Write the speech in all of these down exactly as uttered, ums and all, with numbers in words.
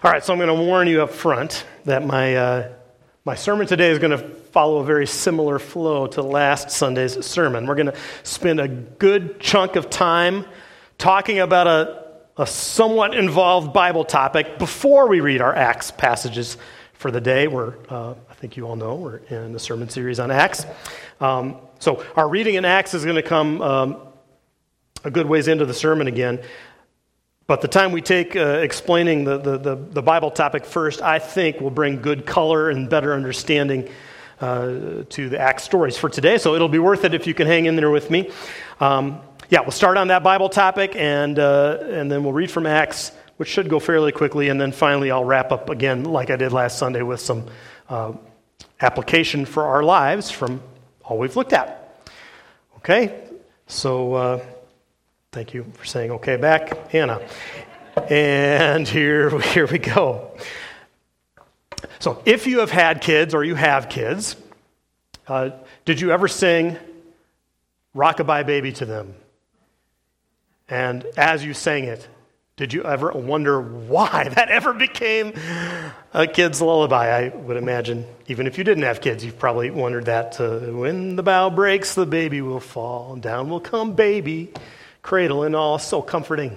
All right, so I'm going to warn you up front that my uh, my sermon today is going to follow a very similar flow to last Sunday's sermon. We're going to spend a good chunk of time talking about a, a somewhat involved Bible topic before we read our Acts passages for the day. We're, uh, I think you all know, we're in the sermon series on Acts. Um, so our reading in Acts is going to come um, a good ways into the sermon again. But the time we take uh, explaining the, the, the, the Bible topic first, I think will bring good color and better understanding uh, to the Acts stories for today. So it'll be worth it if you can hang in there with me. Um, yeah, we'll start on that Bible topic, and uh, and then we'll read from Acts, which should go fairly quickly. And then finally, I'll wrap up again, like I did last Sunday, with some uh, application for our lives from all we've looked at. Okay, so... Uh, Thank you for saying okay back, Hannah. And here, here we go. So if you have had kids or you have kids, uh, did you ever sing Rockabye Baby to them? And as you sang it, did you ever wonder why that ever became a kid's lullaby? I would imagine, even if you didn't have kids, you've probably wondered that. Uh, when the bough breaks, the baby will fall, and down will come baby. Cradle and all, so comforting.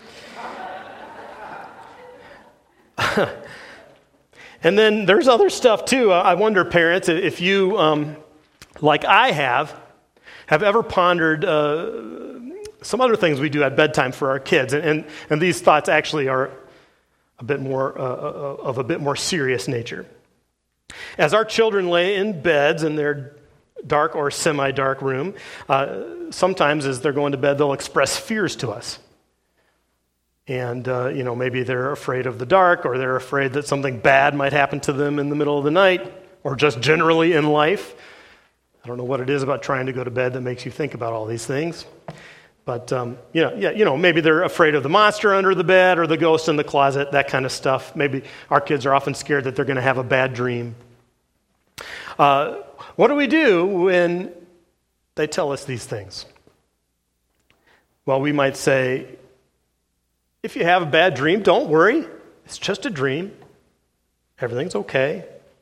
And then there's other stuff too. I wonder, parents, if you, um, like I have, have ever pondered uh, some other things we do at bedtime for our kids. And, and, and these thoughts actually are a bit more, uh, of a bit more serious nature. As our children lay in beds in their dark or semi-dark room, uh, sometimes as they're going to bed, they'll express fears to us. And, uh, you know, maybe they're afraid of the dark, or they're afraid that something bad might happen to them in the middle of the night, or just generally in life. I don't know what it is about trying to go to bed that makes you think about all these things. But, um, you know, yeah, you know, maybe they're afraid of the monster under the bed or the ghost in the closet, that kind of stuff. Maybe our kids are often scared that they're going to have a bad dream. Uh, what do we do when they tell us these things? Well, we might say, if you have a bad dream, don't worry. It's just a dream. Everything's okay.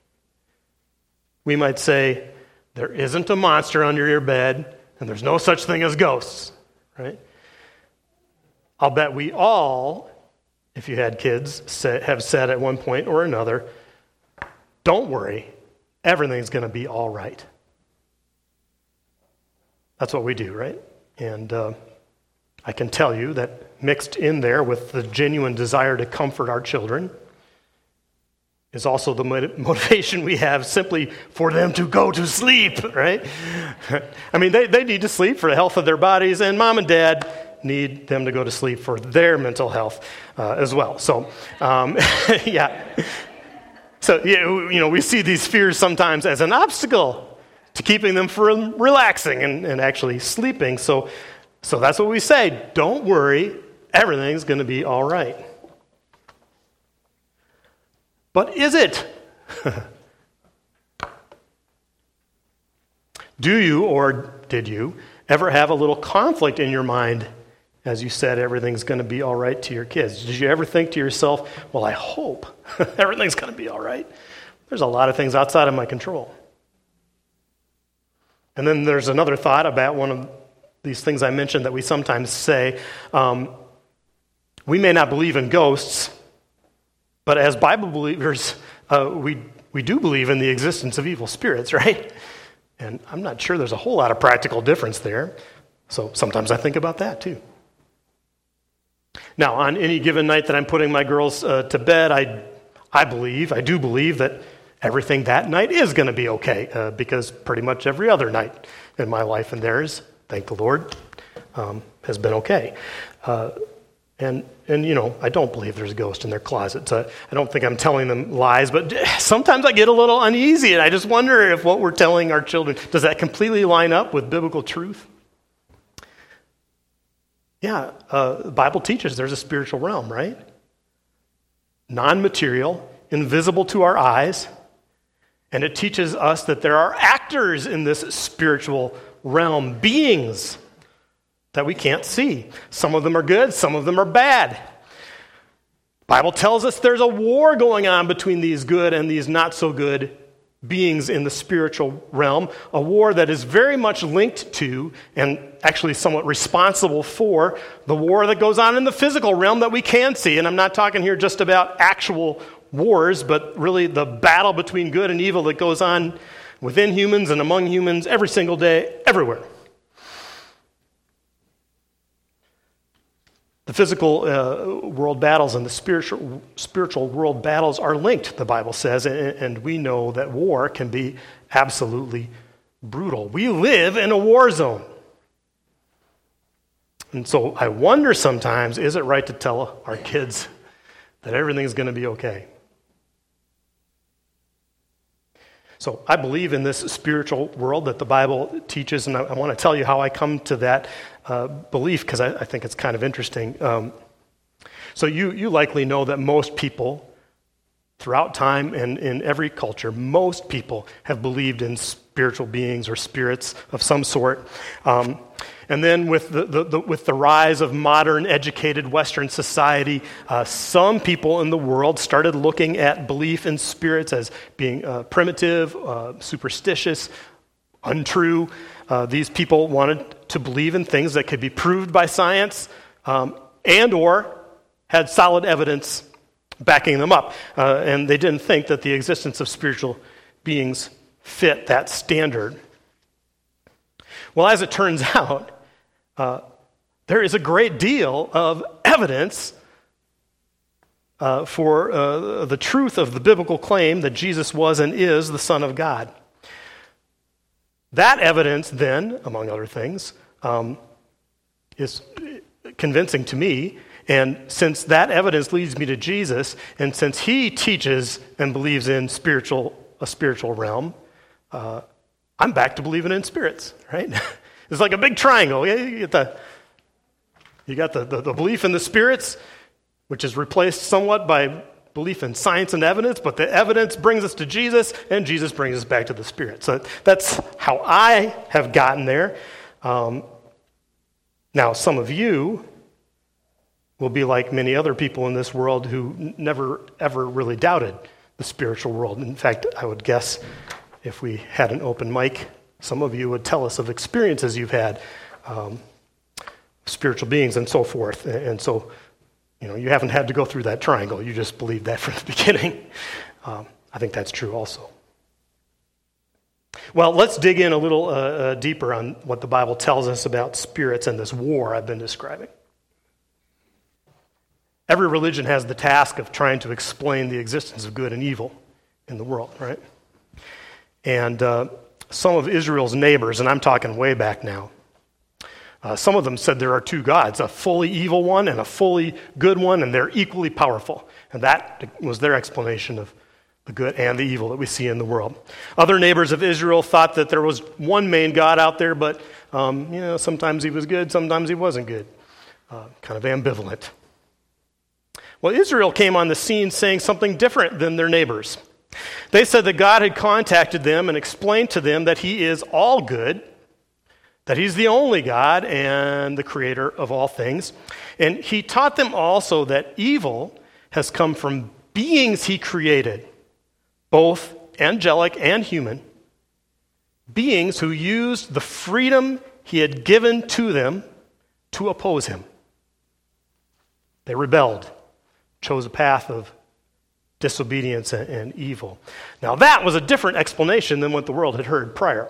We might say, there isn't a monster under your bed, and there's no such thing as ghosts, right? I'll bet we all, if you had kids, say, have said at one point or another, don't worry. Everything's going to be all right. That's what we do, right? And uh, I can tell you that mixed in there with the genuine desire to comfort our children is also the motivation we have simply for them to go to sleep, right? I mean, they, they need to sleep for the health of their bodies, and mom and dad need them to go to sleep for their mental health uh, as well. So, um, yeah. So, you know, we see these fears sometimes as an obstacle to keeping them from relaxing and, and actually sleeping. So, so that's what we say. Don't worry. Everything's going to be all right. But is it? Do you, or did you, ever have a little conflict in your mind as you said everything's going to be all right to your kids? Did you ever think to yourself, well, I hope everything's going to be all right? There's a lot of things outside of my control. And then there's another thought about one of these things I mentioned that we sometimes say. Um, we may not believe in ghosts, but as Bible believers, uh, we we do believe in the existence of evil spirits, right? And I'm not sure there's a whole lot of practical difference there. So sometimes I think about that too. Now, on any given night that I'm putting my girls uh, to bed, I I believe, I do believe that everything that night is going to be okay, uh, because pretty much every other night in my life and theirs, thank the Lord, um, has been okay. Uh, and, and, you know, I don't believe there's a ghost in their closet. So I don't think I'm telling them lies, but sometimes I get a little uneasy, and I just wonder if what we're telling our children, does that completely line up with biblical truth? Yeah, uh, the Bible teaches there's a spiritual realm, right? Non-material, invisible to our eyes, and it teaches us that there are actors in this spiritual realm, beings that we can't see. Some of them are good, some of them are bad. Bible tells us there's a war going on between these good and these not so good beings in the spiritual realm, a war that is very much linked to and actually somewhat responsible for the war that goes on in the physical realm that we can see. And I'm not talking here just about actual wars, but really the battle between good and evil that goes on within humans and among humans every single day, everywhere. The physical uh, world battles and the spiritual spiritual world battles are linked, the Bible says, and, and we know that war can be absolutely brutal. We live in a war zone. And so I wonder sometimes, is it right to tell our kids that everything's going to be okay? So I believe in this spiritual world that the Bible teaches, and I, I want to tell you how I come to that uh, belief, because I, I think it's kind of interesting. Um, so you, you likely know that most people, throughout time and in every culture, most people have believed in spiritual beings or spirits of some sort. Um, and then with the, the, the with the rise of modern, educated Western society, uh, some people in the world started looking at belief in spirits as being uh, primitive, uh, superstitious, untrue. Uh, these people wanted to believe in things that could be proved by science um, and or had solid evidence backing them up. Uh, and they didn't think that the existence of spiritual beings fit that standard. Well, as it turns out, uh, there is a great deal of evidence uh, for uh, the truth of the biblical claim that Jesus was and is the Son of God. That evidence then, among other things, um, is convincing to me. And since that evidence leads me to Jesus, and since he teaches and believes in spiritual a spiritual realm, uh, I'm back to believing in spirits, right? It's like a big triangle. You get the, you got the, the, the belief in the spirits, which is replaced somewhat by belief in science and evidence, but the evidence brings us to Jesus, and Jesus brings us back to the Spirit. So that's how I have gotten there. Um, now, some of you will be like many other people in this world who never, ever really doubted the spiritual world. In fact, I would guess if we had an open mic, some of you would tell us of experiences you've had, um, spiritual beings and so forth. And so, you know, you haven't had to go through that triangle. You just believed that from the beginning. Um, I think that's true also. Well, let's dig in a little uh, uh, deeper on what the Bible tells us about spirits and this war I've been describing. Every religion has the task of trying to explain the existence of good and evil in the world, right? And uh, some of Israel's neighbors, and I'm talking way back now, uh, some of them said there are two gods, a fully evil one and a fully good one, and they're equally powerful. And that was their explanation of the good and the evil that we see in the world. Other neighbors of Israel thought that there was one main God out there, but um, you know, sometimes he was good, sometimes he wasn't good. Uh, kind of ambivalent. Well, Israel came on the scene saying something different than their neighbors. They said that God had contacted them and explained to them that he is all good, that he's the only God and the creator of all things. And he taught them also that evil has come from beings he created, both angelic and human, beings who used the freedom he had given to them to oppose him. They rebelled, chose a path of disobedience and, and evil. Now that was a different explanation than what the world had heard prior.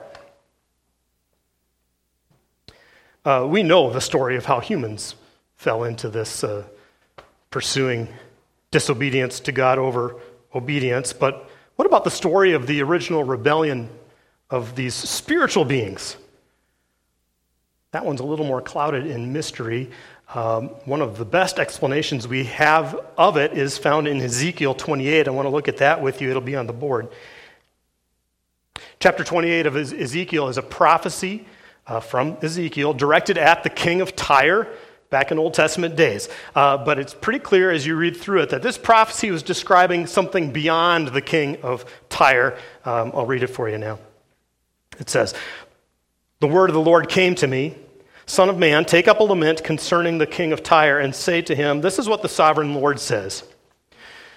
Uh, we know the story of how humans fell into this uh, pursuing disobedience to God over obedience, but what about the story of the original rebellion of these spiritual beings? That one's a little more clouded in mystery. Um, one of the best explanations we have of it is found in Ezekiel twenty-eight. I want to look at that with you. It'll be on the board. Chapter twenty-eight of Ezekiel is a prophecy uh, from Ezekiel directed at the king of Tyre back in Old Testament days. Uh, but it's pretty clear as you read through it that this prophecy was describing something beyond the king of Tyre. Um, I'll read it for you now. It says, "The word of the Lord came to me, Son of man, take up a lament concerning the king of Tyre and say to him, this is what the sovereign Lord says.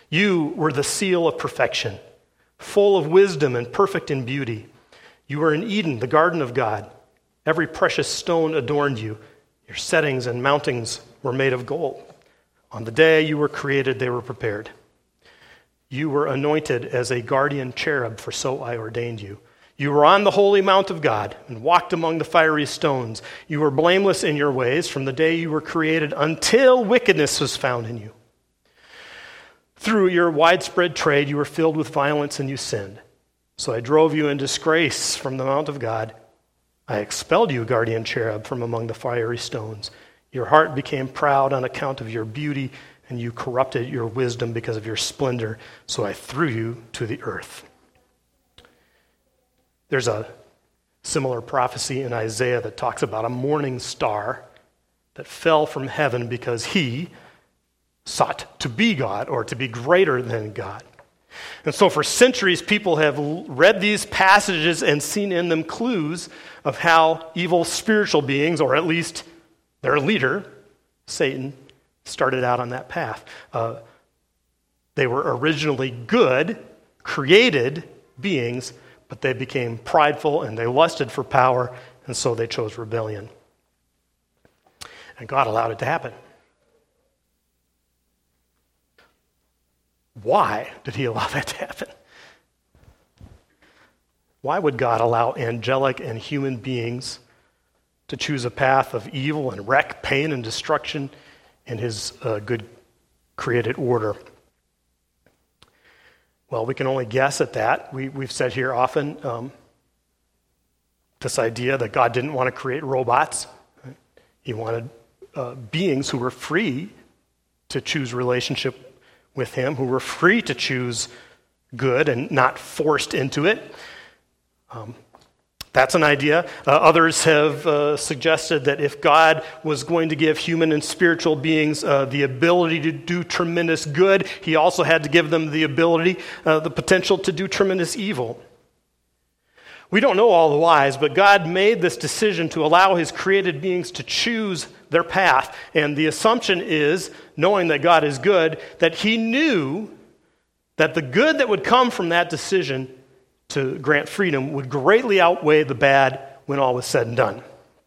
You were the seal of perfection, full of wisdom and perfect in beauty. You were in Eden, the garden of God. Every precious stone adorned you. Your settings and mountings were made of gold. On the day you were created, they were prepared. You were anointed as a guardian cherub, for so I ordained you. You were on the holy mount of God and walked among the fiery stones. You were blameless in your ways from the day you were created until wickedness was found in you. Through your widespread trade, you were filled with violence and you sinned. So I drove you in disgrace from the mount of God. I expelled you, guardian cherub, from among the fiery stones. Your heart became proud on account of your beauty, and you corrupted your wisdom because of your splendor. So I threw you to the earth. There's a similar prophecy in Isaiah that talks about a morning star that fell from heaven because he sought to be God or to be greater than God. And so for centuries, people have read these passages and seen in them clues of how evil spiritual beings, or at least their leader, Satan, started out on that path. Uh, they were originally good, created beings, but they became prideful and they lusted for power, and so they chose rebellion. And God allowed it to happen. Why did he allow that to happen? Why would God allow angelic and human beings to choose a path of evil and wreck, pain, and destruction in his uh, good created order? Well, we can only guess at that. We, we've said here often um, this idea that God didn't want to create robots. Right? He wanted uh, beings who were free to choose relationship with him, who were free to choose good and not forced into it. Um, that's an idea. Uh, others have uh, suggested that if God was going to give human and spiritual beings uh, the ability to do tremendous good, he also had to give them the ability, uh, the potential to do tremendous evil. We don't know all the whys, but God made this decision to allow his created beings to choose their path. And the assumption is, knowing that God is good, that he knew that the good that would come from that decision to grant freedom would greatly outweigh the bad when all was said and done.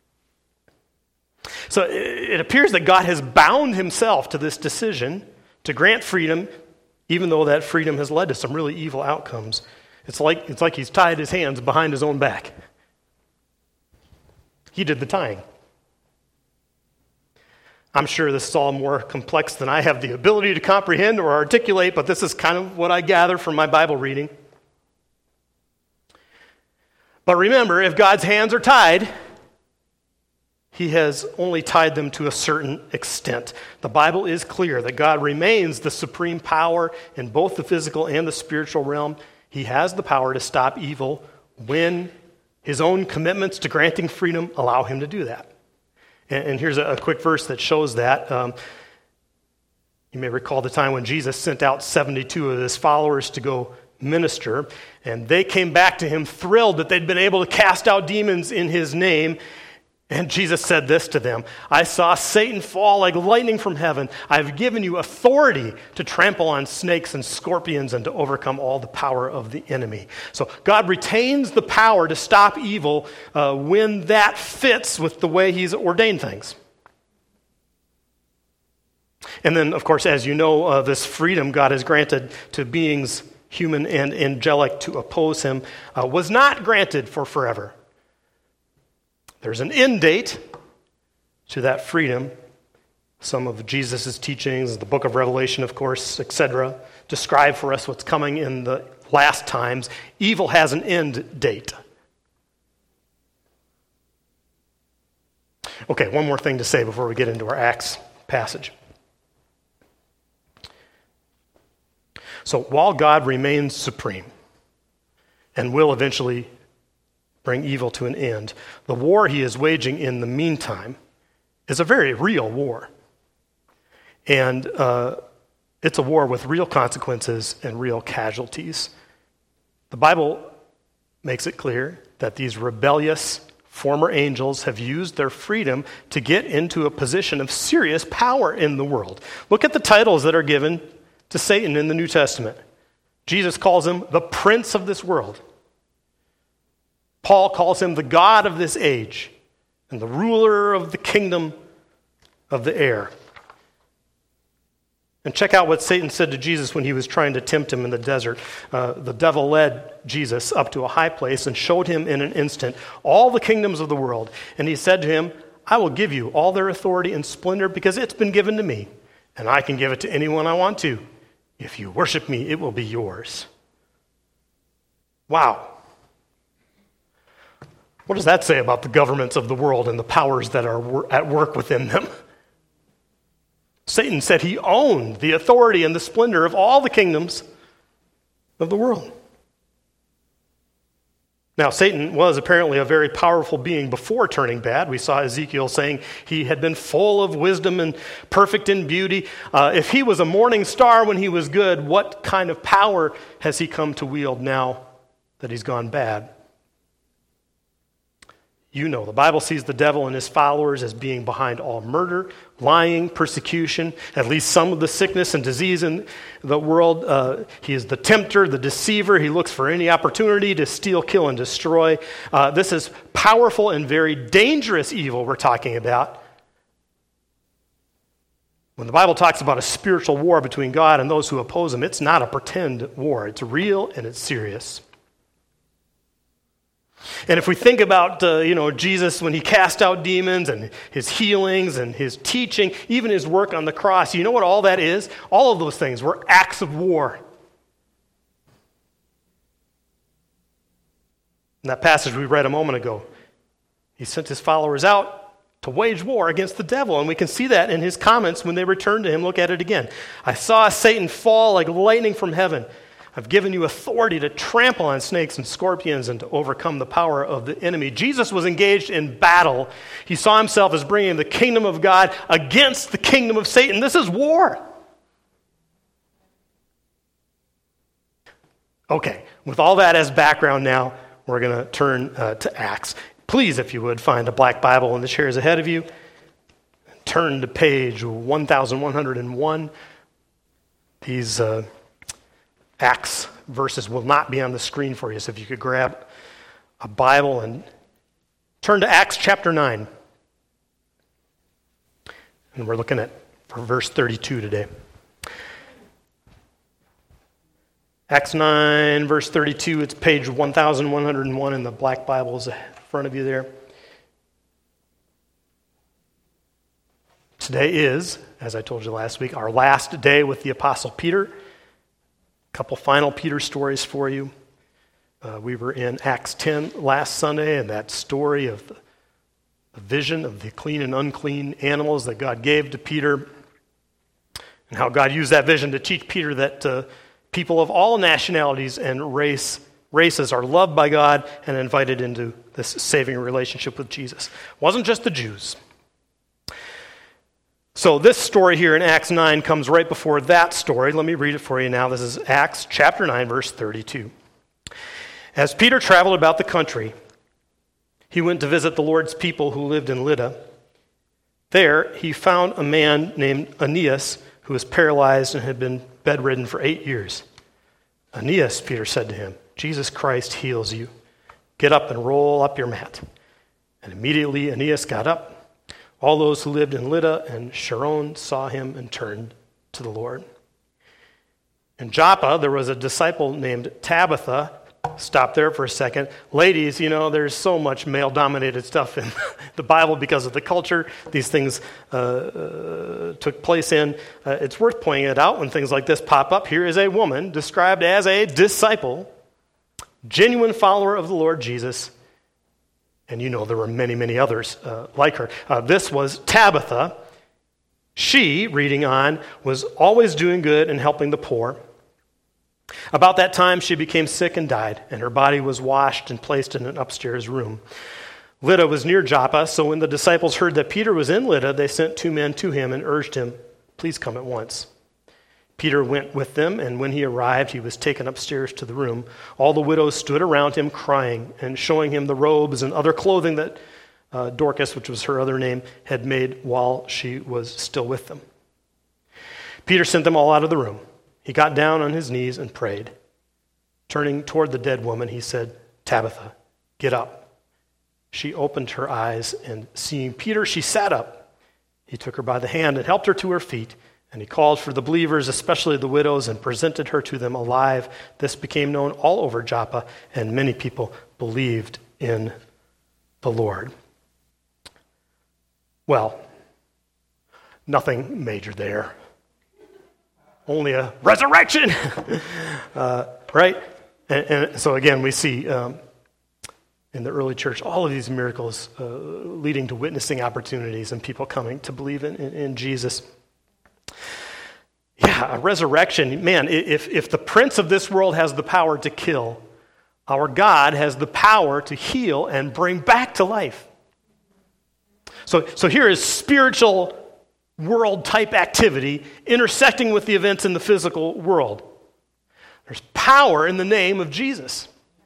So it appears that God has bound himself to this decision to grant freedom, even though that freedom has led to some really evil outcomes. It's like, it's like he's tied his hands behind his own back. He did the tying. I'm sure this is all more complex than I have the ability to comprehend or articulate, but this is kind of what I gather from my Bible reading. But remember, if God's hands are tied, he has only tied them to a certain extent. The Bible is clear that God remains the supreme power in both the physical and the spiritual realm. He has the power to stop evil when his own commitments to granting freedom allow him to do that. And, and here's a, a quick verse that shows that. Um, you may recall the time when Jesus sent out seventy-two of his followers to go minister, and they came back to him thrilled that they'd been able to cast out demons in his name. And Jesus said this to them: I saw Satan fall like lightning from heaven. I've given you authority to trample on snakes and scorpions and to overcome all the power of the enemy. So God retains the power to stop evil uh, when that fits with the way he's ordained things. And then, of course, as you know, uh, this freedom God has granted to beings, human and angelic, to oppose him uh, was not granted for forever. There's an end date to that freedom. Some of Jesus' teachings, the book of Revelation, of course, et cetera, describe for us what's coming in the last times. Evil has an end date. Okay, one more thing to say before we get into our Acts passage. So while God remains supreme and will eventually bring evil to an end, the war he is waging in the meantime is a very real war. And uh, it's a war with real consequences and real casualties. The Bible makes it clear that these rebellious former angels have used their freedom to get into a position of serious power in the world. Look at the titles that are given to Satan in the New Testament. Jesus calls him the prince of this world. Paul calls him the God of this age and the ruler of the kingdom of the air. And check out what Satan said to Jesus when he was trying to tempt him in the desert. Uh, the devil led Jesus up to a high place and showed him in an instant all the kingdoms of the world. And he said to him, I will give you all their authority and splendor because it's been given to me, and I can give it to anyone I want to. If you worship me, it will be yours. Wow. What does that say about the governments of the world and the powers that are at work within them? Satan said he owned the authority and the splendor of all the kingdoms of the world. Now, Satan was apparently a very powerful being before turning bad. We saw Ezekiel saying he had been full of wisdom and perfect in beauty. Uh, if he was a morning star when he was good, what kind of power has he come to wield now that he's gone bad? You know, the Bible sees the devil and his followers as being behind all murder, lying, persecution, at least some of the sickness and disease in the world. Uh, he is the tempter, the deceiver. He looks for any opportunity to steal, kill, and destroy. Uh, this is powerful and very dangerous evil we're talking about. When the Bible talks about a spiritual war between God and those who oppose him, it's not a pretend war. It's real and it's serious. And if we think about, uh, you know, Jesus when he cast out demons and his healings and his teaching, even his work on the cross, you know what all that is? All of those things were acts of war. In that passage we read a moment ago, he sent his followers out to wage war against the devil. And we can see that in his comments when they returned to him. Look at it again. I saw Satan fall like lightning from heaven. I've given you authority to trample on snakes and scorpions and to overcome the power of the enemy. Jesus was engaged in battle. He saw himself as bringing the kingdom of God against the kingdom of Satan. This is war. Okay, with all that as background now, we're going to turn uh, to Acts. Please, if you would, find a black Bible in the chairs ahead of you. Turn to page one thousand one hundred one. These Uh, Acts verses will not be on the screen for you, so if you could grab a Bible and turn to Acts chapter nine. And we're looking at for verse thirty-two today. Acts nine, verse thirty-two, it's page one thousand one hundred one in the black Bibles in front of you there. Today is, as I told you last week, our last day with the Apostle Peter. A couple final Peter stories for you. Uh, we were in Acts ten last Sunday, and that story of the, the vision of the clean and unclean animals that God gave to Peter, and how God used that vision to teach Peter that uh, people of all nationalities and race races are loved by God and invited into this saving relationship with Jesus. It wasn't just the Jews. So this story here in Acts nine comes right before that story. Let me read it for you now. This is Acts chapter nine, verse thirty-two. As Peter traveled about the country, he went to visit the Lord's people who lived in Lydda. There he found a man named Aeneas who was paralyzed and had been bedridden for eight years. Aeneas, Peter said to him, Jesus Christ heals you. Get up and roll up your mat. And immediately Aeneas got up. All those who lived in Lydda and Sharon saw him and turned to the Lord. In Joppa, there was a disciple named Tabitha. Stop there for a second. Ladies, you know, there's so much male-dominated stuff in the Bible because of the culture these things uh, uh, took place in. Uh, it's worth pointing it out when things like this pop up. Here is a woman described as a disciple, genuine follower of the Lord Jesus. And you know there were many, many others uh, like her. Uh, this was Tabitha. She, reading on, was always doing good and helping the poor. About that time, she became sick and died, and her body was washed and placed in an upstairs room. Lydda was near Joppa, so when the disciples heard that Peter was in Lydda, they sent two men to him and urged him, please come at once. Peter went with them, and when he arrived, he was taken upstairs to the room. All the widows stood around him crying and showing him the robes and other clothing that uh, Dorcas, which was her other name, had made while she was still with them. Peter sent them all out of the room. He got down on his knees and prayed. Turning toward the dead woman, he said, "Tabitha, get up." She opened her eyes, and seeing Peter, she sat up. He took her by the hand and helped her to her feet, and he called for the believers, especially the widows, and presented her to them alive. This became known all over Joppa, and many people believed in the Lord. Well, nothing major there. Only a resurrection, uh, right? And, and so again, we see um, in the early church all of these miracles uh, leading to witnessing opportunities and people coming to believe in, in, in Jesus. Yeah, a resurrection. Man, if, if the prince of this world has the power to kill, our God has the power to heal and bring back to life. So, so here is spiritual world-type activity intersecting with the events in the physical world. There's power in the name of Jesus.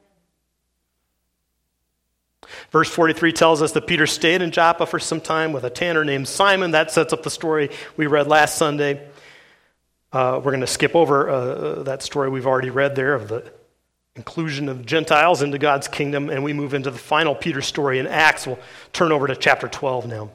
Verse forty-three tells us that Peter stayed in Joppa for some time with a tanner named Simon. That sets up the story we read last Sunday. Uh, we're going to skip over uh, that story we've already read there of the inclusion of Gentiles into God's kingdom, and we move into the final Peter story in Acts. We'll turn over to chapter twelve now.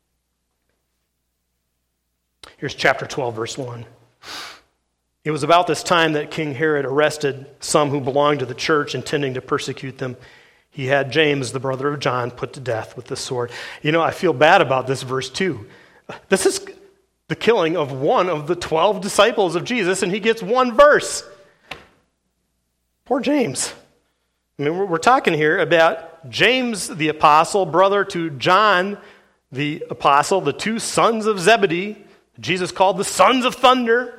Here's chapter twelve, verse one. It was about this time that King Herod arrested some who belonged to the church, intending to persecute them. He had James, the brother of John, put to death with the sword. You know, I feel bad about this verse too. This is the killing of one of the twelve disciples of Jesus, and he gets one verse. Poor James. I mean, we're talking here about James the apostle, brother to John the apostle, the two sons of Zebedee, Jesus called the sons of thunder.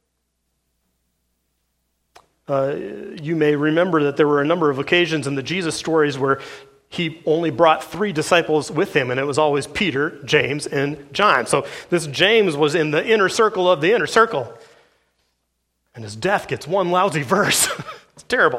Uh, you may remember that there were a number of occasions in the Jesus stories where he only brought three disciples with him, and it was always Peter, James, and John. So this James was in the inner circle of the inner circle. And his death gets one lousy verse. It's terrible.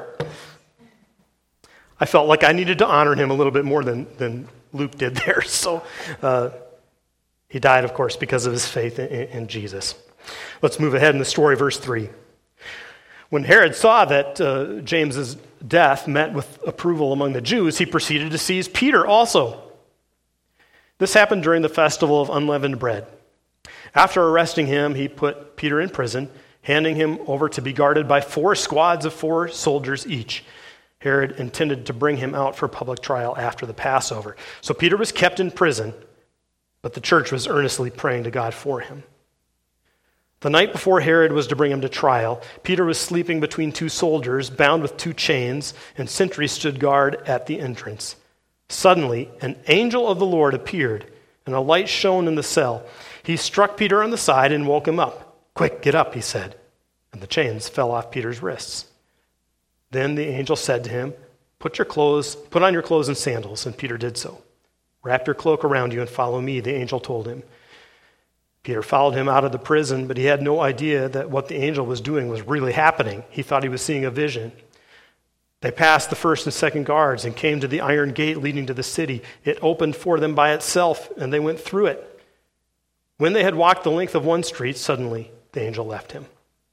I felt like I needed to honor him a little bit more than, than Luke did there. So uh, he died, of course, because of his faith in, in Jesus. Let's move ahead in the story, verse three. When Herod saw that uh, James's death met with approval among the Jews, he proceeded to seize Peter also. This happened during the festival of unleavened bread. After arresting him, he put Peter in prison, handing him over to be guarded by four squads of four soldiers each. Herod intended to bring him out for public trial after the Passover. So Peter was kept in prison, but the church was earnestly praying to God for him. The night before Herod was to bring him to trial, Peter was sleeping between two soldiers, bound with two chains, and sentries stood guard at the entrance. Suddenly, an angel of the Lord appeared, and a light shone in the cell. He struck Peter on the side and woke him up. "Quick, get up," he said, and the chains fell off Peter's wrists. Then the angel said to him, Put your clothes, put on your clothes and sandals, and Peter did so. "Wrap your cloak around you and follow me," the angel told him. Peter followed him out of the prison, but he had no idea that what the angel was doing was really happening. He thought he was seeing a vision. They passed the first and second guards and came to the iron gate leading to the city. It opened for them by itself, and they went through it. When they had walked the length of one street, suddenly the angel left him.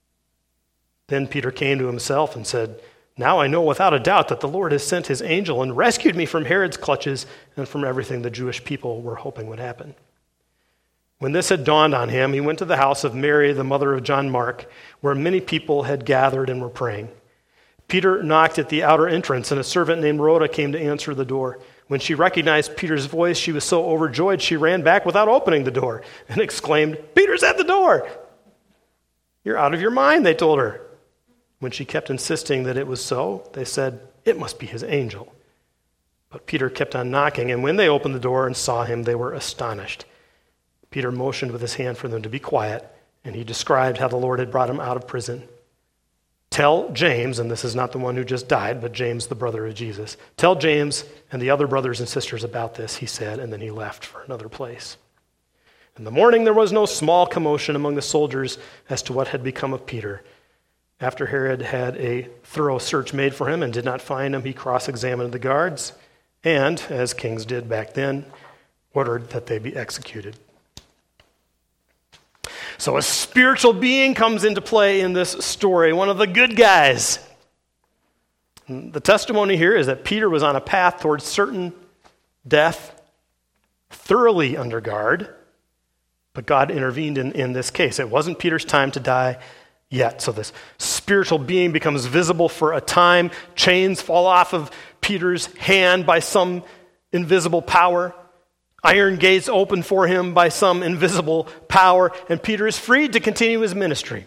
Then Peter came to himself and said, "Now I know without a doubt that the Lord has sent his angel and rescued me from Herod's clutches and from everything the Jewish people were hoping would happen." When this had dawned on him, he went to the house of Mary, the mother of John Mark, where many people had gathered and were praying. Peter knocked at the outer entrance, and a servant named Rhoda came to answer the door. When she recognized Peter's voice, she was so overjoyed she ran back without opening the door and exclaimed, "Peter's at the door!" "You're out of your mind," they told her. When she kept insisting that it was so, they said, "It must be his angel." But Peter kept on knocking, and when they opened the door and saw him, they were astonished. Peter motioned with his hand for them to be quiet, and he described how the Lord had brought him out of prison. "Tell James," and this is not the one who just died, but James, the brother of Jesus. "Tell James and the other brothers and sisters about this," he said, and then he left for another place. In the morning there was no small commotion among the soldiers as to what had become of Peter. After Herod had a thorough search made for him and did not find him, he cross-examined the guards and, as kings did back then, ordered that they be executed. So a spiritual being comes into play in this story, one of the good guys. The testimony here is that Peter was on a path towards certain death, thoroughly under guard, but God intervened in, in this case. It wasn't Peter's time to die yet. So this spiritual being becomes visible for a time. Chains fall off of Peter's hand by some invisible power. Iron gates open for him by some invisible power, and Peter is freed to continue his ministry.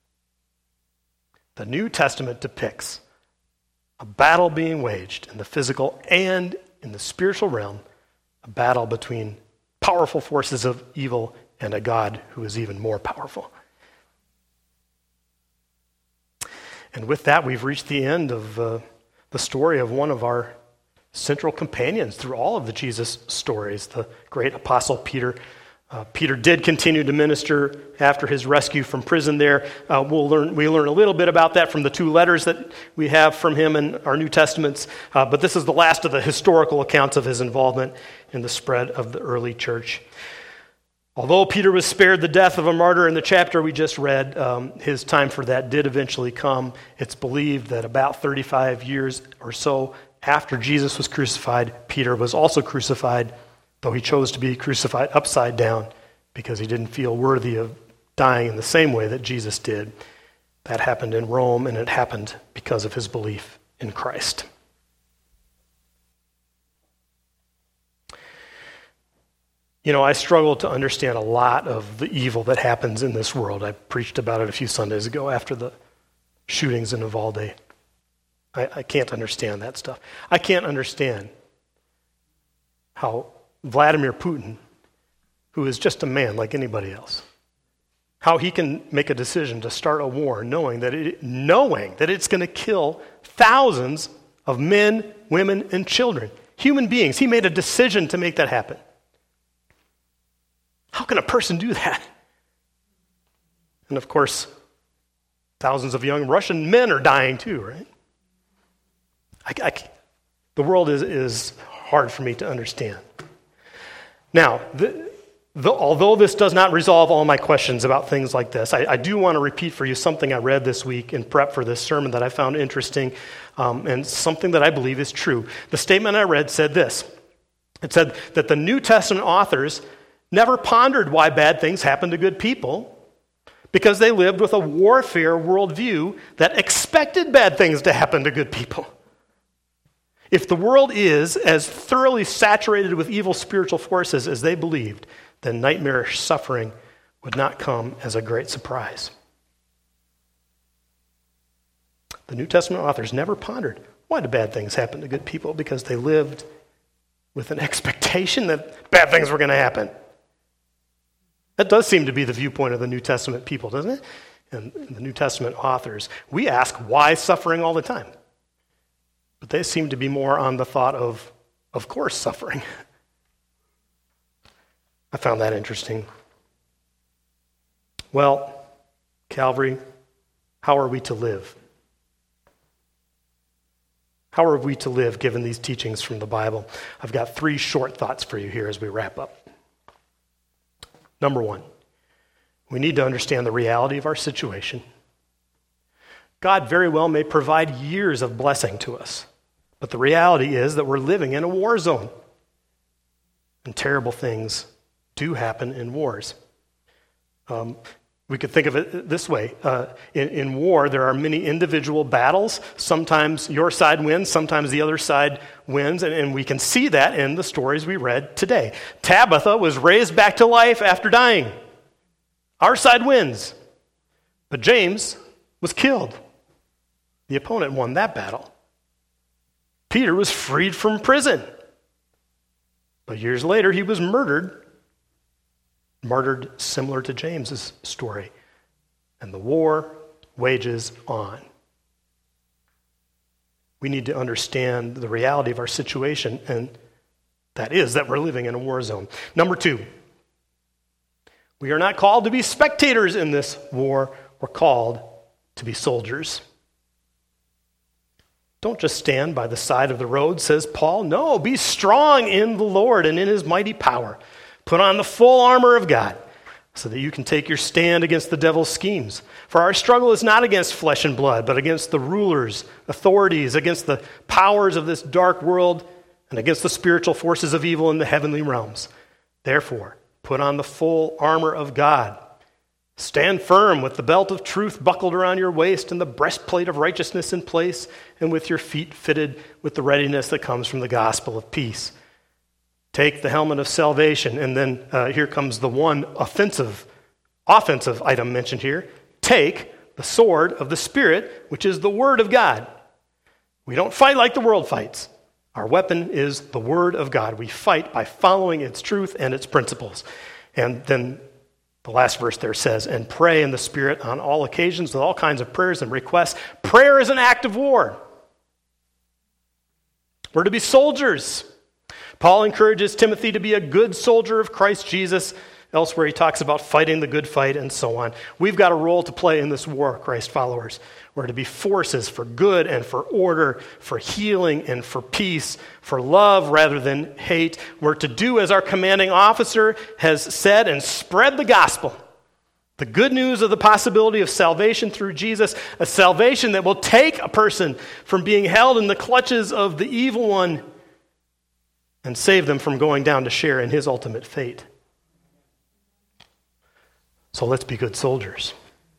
The New Testament depicts a battle being waged in the physical and in the spiritual realm, a battle between powerful forces of evil and a God who is even more powerful. And with that, we've reached the end of uh, the story of one of our central companions through all of the Jesus stories, the great apostle Peter. Uh, Peter did continue to minister after his rescue from prison there. Uh, we'll learn, we learn a little bit about that from the two letters that we have from him in our New Testaments, uh, but this is the last of the historical accounts of his involvement in the spread of the early church. Although Peter was spared the death of a martyr in the chapter we just read, um, his time for that did eventually come. It's believed that about thirty-five years or so after Jesus was crucified, Peter was also crucified, though he chose to be crucified upside down because he didn't feel worthy of dying in the same way that Jesus did. That happened in Rome, and it happened because of his belief in Christ. You know, I struggle to understand a lot of the evil that happens in this world. I preached about it a few Sundays ago after the shootings in Uvalde. I, I can't understand that stuff. I can't understand how Vladimir Putin, who is just a man like anybody else, how he can make a decision to start a war knowing that it, knowing that it's going to kill thousands of men, women, and children, human beings. He made a decision to make that happen. How can a person do that? And of course, thousands of young Russian men are dying too, right? I, I, the world is, is hard for me to understand. Now, the, the, although this does not resolve all my questions about things like this, I, I do want to repeat for you something I read this week in prep for this sermon that I found interesting, um, and something that I believe is true. The statement I read said this. It said that the New Testament authors never pondered why bad things happen to good people because they lived with a warfare worldview that expected bad things to happen to good people. If the world is as thoroughly saturated with evil spiritual forces as they believed, then nightmarish suffering would not come as a great surprise. The New Testament authors never pondered why do bad things happen to good people because they lived with an expectation that bad things were going to happen. That does seem to be the viewpoint of the New Testament people, doesn't it? And the New Testament authors. We ask why suffering all the time. But they seem to be more on the thought of, of course, suffering. I found that interesting. Well, Calvary, how are we to live? How are we to live given these teachings from the Bible? I've got three short thoughts for you here as we wrap up. Number one, we need to understand the reality of our situation. God very well may provide years of blessing to us, but the reality is that we're living in a war zone, and terrible things do happen in wars. Um, we could think of it this way. Uh, in, in war, there are many individual battles. Sometimes your side wins, sometimes the other side wins, and, and we can see that in the stories we read today. Tabitha was raised back to life after dying. Our side wins. But James was killed. The opponent won that battle. Peter was freed from prison. But years later, he was murdered. Martyred similar to James's story. And the war wages on. We need to understand the reality of our situation, and that is that we're living in a war zone. Number two, we are not called to be spectators in this war. We're called to be soldiers. Don't just stand by the side of the road, says Paul. No, be strong in the Lord and in his mighty power. Put on the full armor of God. so that you can take your stand against the devil's schemes. For our struggle is not against flesh and blood, but against the rulers, authorities, against the powers of this dark world, and against the spiritual forces of evil in the heavenly realms. Therefore, put on the full armor of God. Stand firm with the belt of truth buckled around your waist and the breastplate of righteousness in place, and with your feet fitted with the readiness that comes from the gospel of peace. Take the helmet of salvation, and then uh, here comes the one offensive, offensive item mentioned here. Take the sword of the Spirit, which is the word of God. We don't fight like the world fights. Our weapon is the word of God. We fight by following its truth and its principles. And then the last verse there says, and pray in the Spirit on all occasions with all kinds of prayers and requests. Prayer is an act of war. We're to be soldiers. Paul encourages Timothy to be a good soldier of Christ Jesus. Elsewhere, he talks about fighting the good fight and so on. We've got a role to play in this war, Christ followers. We're to be forces for good and for order, for healing and for peace, for love rather than hate. We're to do as our commanding officer has said and spread the gospel. The good news of the possibility of salvation through Jesus, a salvation that will take a person from being held in the clutches of the evil one and save them from going down to share in his ultimate fate. So let's be good soldiers.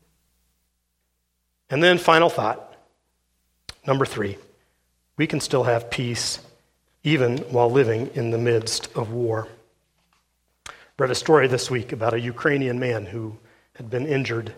And then final thought, number three, we can still have peace even while living in the midst of war. Read a story this week about a Ukrainian man who had been injured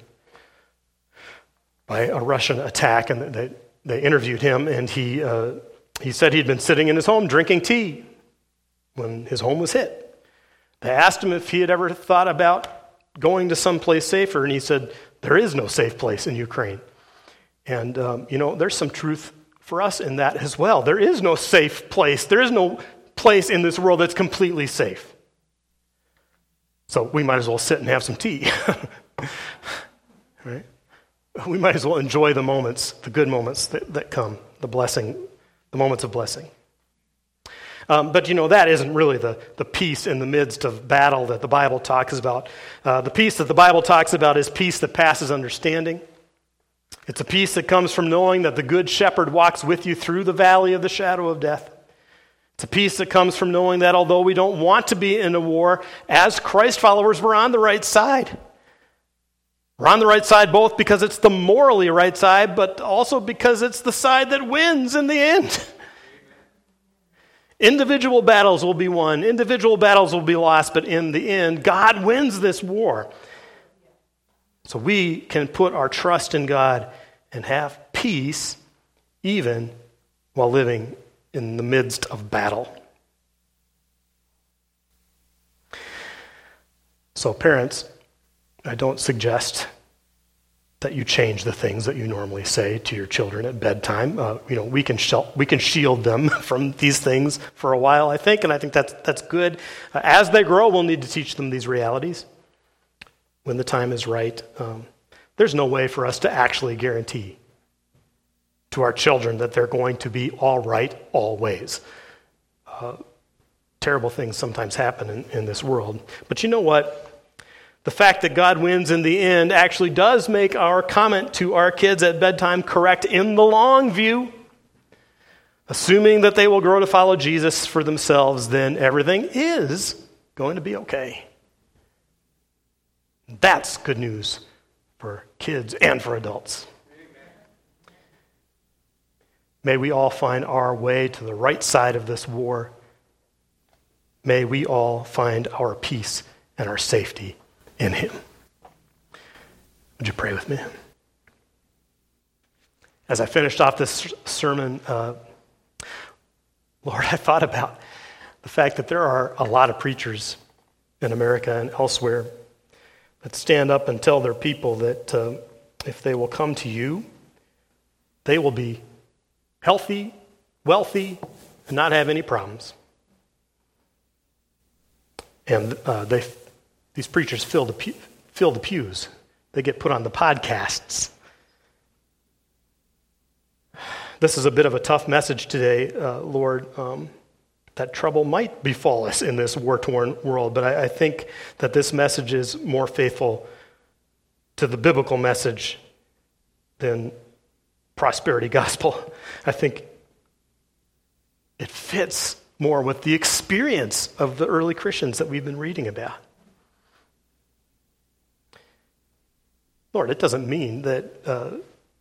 by a Russian attack, and they, they interviewed him, and he uh, he said he'd been sitting in his home drinking tea when his home was hit. They asked him if he had ever thought about going to someplace safer, and he said, there is no safe place in Ukraine. And, um, you know, there's some truth for us in that as well. There is no safe place. There is no place in this world that's completely safe. So we might as well sit and have some tea. Right? We might as well enjoy the moments, the good moments that, that come, the blessing, the moments of blessing. Um, but, you know, that isn't really the, the peace in the midst of battle that the Bible talks about. Uh, the peace that the Bible talks about is peace that passes understanding. It's a peace that comes from knowing that the good shepherd walks with you through the valley of the shadow of death. It's a peace that comes from knowing that although we don't want to be in a war, as Christ followers, we're on the right side. We're on the right side both because it's the morally right side, but also because it's the side that wins in the end. Individual battles will be won. Individual battles will be lost, but in the end, God wins this war. So we can put our trust in God and have peace even while living in the midst of battle. So parents, I don't suggest that you change the things that you normally say to your children at bedtime. Uh, you know, we can shel- we can shield them from these things for a while, I think, and I think that's that's good. Uh, as they grow, we'll need to teach them these realities when the time is right. Um, there's no way for us to actually guarantee to our children that they're going to be all right always. Uh, terrible things sometimes happen in, in this world. But you know what? The fact that God wins in the end actually does make our comment to our kids at bedtime correct in the long view. Assuming that they will grow to follow Jesus for themselves, then everything is going to be okay. That's good news for kids and for adults. Amen. May we all find our way to the right side of this war. May we all find our peace and our safety in him. Would you pray with me? As I finished off this sermon, uh, Lord, I thought about the fact that there are a lot of preachers in America and elsewhere that stand up and tell their people that uh, if they will come to you, they will be healthy, wealthy, and not have any problems. And uh, they These preachers fill the, pew, fill the pews. They get put on the podcasts. This is a bit of a tough message today, uh, Lord. Um, that trouble might befall us in this war-torn world, but I, I think that this message is more faithful to the biblical message than prosperity gospel. I think it fits more with the experience of the early Christians that we've been reading about. Lord, it doesn't mean that uh,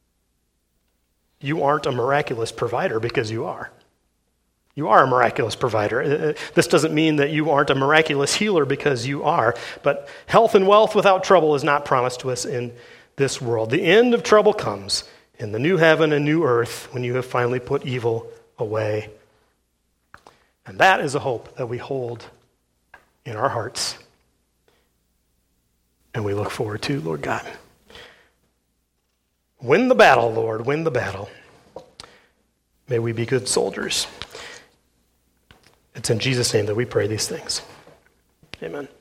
you aren't a miraculous provider, because you are. You are a miraculous provider. This doesn't mean that you aren't a miraculous healer, because you are. But health and wealth without trouble is not promised to us in this world. The end of trouble comes in the new heaven and new earth when you have finally put evil away. And that is a hope that we hold in our hearts. And we look forward to, Lord God. Win the battle, Lord, win the battle. May we be good soldiers. It's in Jesus' name that we pray these things. Amen.